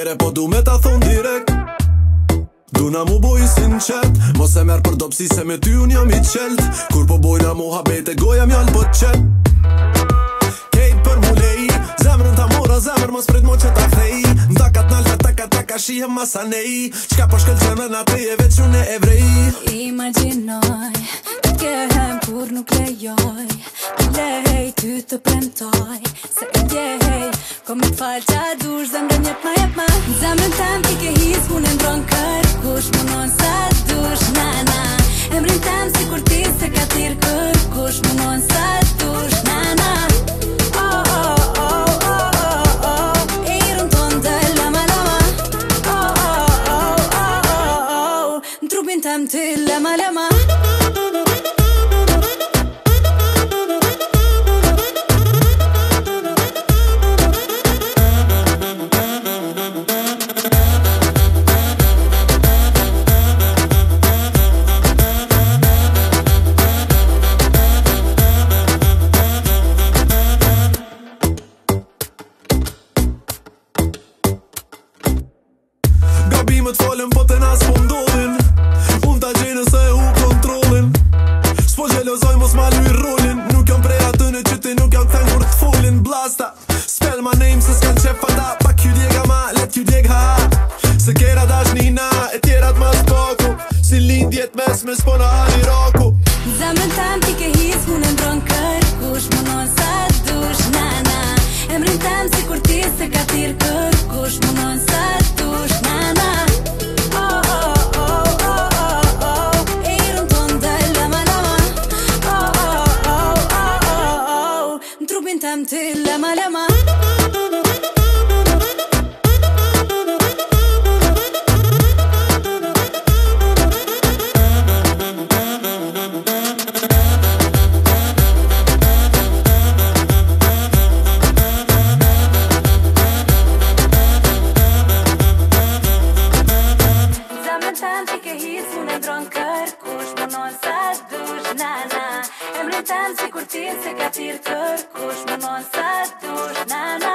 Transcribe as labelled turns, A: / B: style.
A: vere po du me ta thon direkt. Duna mu boj sinqert, mos e merr për dopsi se me ty unë jam i qelt. Kur po bojna muhabete goja mjall po qet. Kejt për mu lej, zemrën ta mora zemrë mos prit mo që ta kthej. Ndakat nalta taka shihem masanej. Qka po shkel gjemën atë e veç unë e evrej.
B: Imaginoj, të kehem kur nuk lejoj. Lej ty të premtoj, se e ndjej. Ko me t'fall qa dush, zemrën jep ma. Zemrën tem ti ke his, unë e ndron kërkush. Munon sa dush, na. Emrin tem si kur ti se ka tir kërkush. Munon sa dush, na. Trupin tem ti lema.
A: Gabimet falem po të nas po ndodhin. Unë ta gjenë se hu kontrolin. S'po gjelozoj mos ma luj rolin. Nuk jam prej atyne që ti nuk jam këthen kur t'folin. Blasta, spell my name se s'kan qef ata. Pak ju djega ma, let ju djeg ha. Se kera dash nina, e tjerat ma s'paku. Si lindjet mes me s'pona ani raku.
B: Zemrën tem ti ke his, unë e ndron kërkush. Munon sa dush, na. Emrin tem si kur ti se ka tir kërkush. Munon sa dush, na. Trupin tem ti lema. Tem ti ke his, unë e ndron kërkush. Munon sa dush, na. Emrin tem si kur ti se ka tir kërkush. Munon sa dush, na.